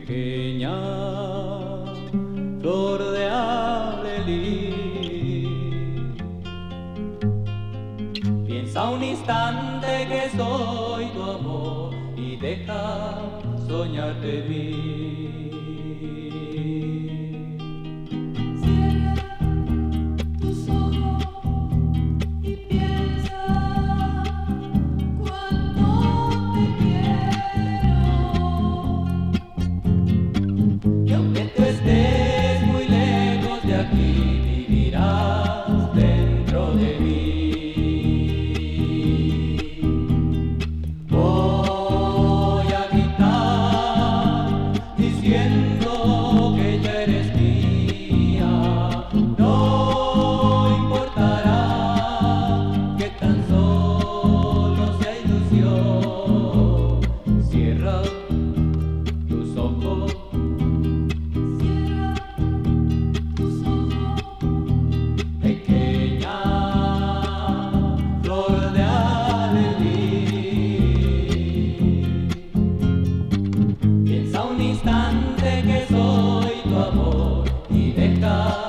Pequeña flor de alelí, piensa un instante que soy tu amor y deja soñarte en mí. Vivirás dentro de mí. Voy a gritar diciendo que ya eres mía. No importará que tan solo sea ilusión. Cierra tus ojos. Piensa un instante que soy tu amor y deja